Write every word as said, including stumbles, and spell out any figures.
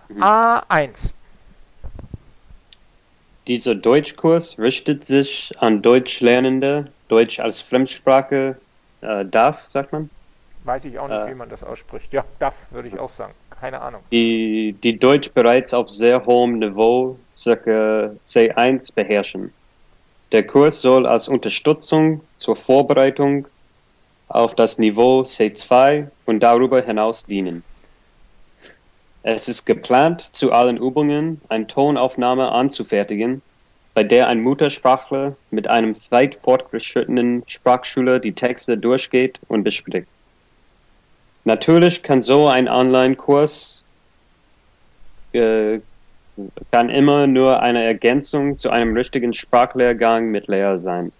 Mhm. A eins. Dieser Deutschkurs richtet sich an Deutschlernende, Deutsch als Fremdsprache, äh, darf, sagt man, Weiß ich auch nicht, äh, wie man das ausspricht. Ja, darf, würde ich auch sagen. Keine Ahnung. die, die Deutsch bereits auf sehr hohem Niveau, circa C eins, beherrschen. Der Kurs soll als Unterstützung zur Vorbereitung auf das Niveau C zwei und darüber hinaus dienen. Es ist geplant, zu allen Übungen eine Tonaufnahme anzufertigen, bei der ein Muttersprachler mit einem weit fortgeschrittenen Sprachschüler die Texte durchgeht und bespricht. Natürlich kann so ein Online-Kurs äh, kann immer nur eine Ergänzung zu einem richtigen Sprachlehrgang mit Lehrer sein.